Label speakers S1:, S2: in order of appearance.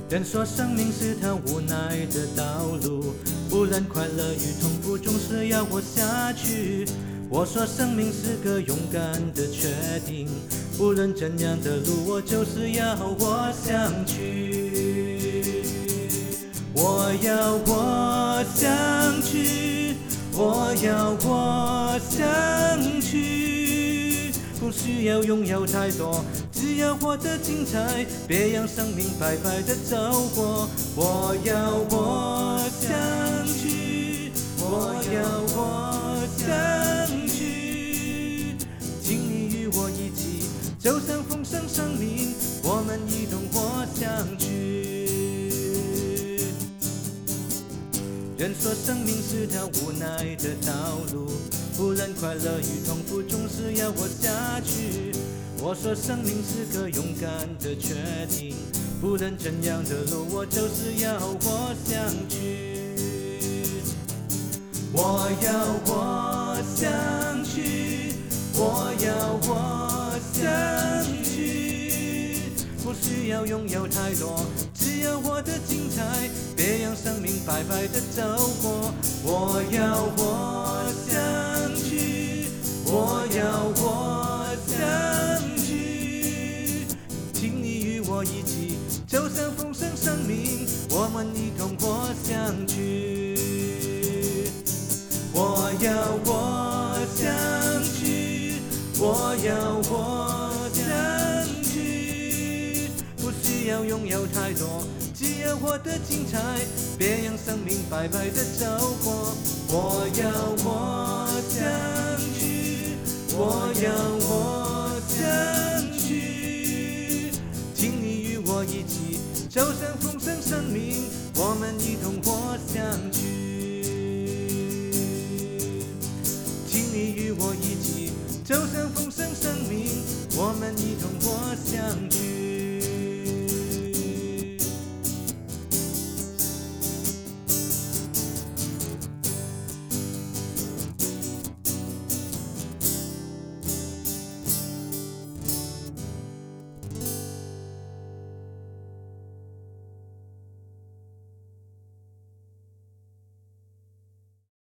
S1: 人说生命是条无奈的道路，无论快乐与痛苦，总是要活下去。我说生命是个勇敢的决定，无论怎样的路，我就是要活下去。我要活下去，我要活下去，不需要拥有太多，只要活得精彩，别让生命白白的走过。我要活下去，我要活下去，请你与我一起走向丰盛生命，我们一同活下去。人说生命是条无奈的道路，无论快乐与痛苦，总是要活下去。我说生命是个勇敢的决定，不论怎样的路，我就是要活下去。我要活下去，我要活下去，不需要拥有太多，只要活得精彩，别让生命白白的走过。我要活下去，我要活下去，请你与我一起走向丰盛生命，我们一同活下去。我要活下去，我要活下去，不需要拥有太多，只要活得精彩，别让生命白白的走过。我要活下去，我要活下去，请你与我一起走向丰盛生命，我们一同活下去。请你与我一起走向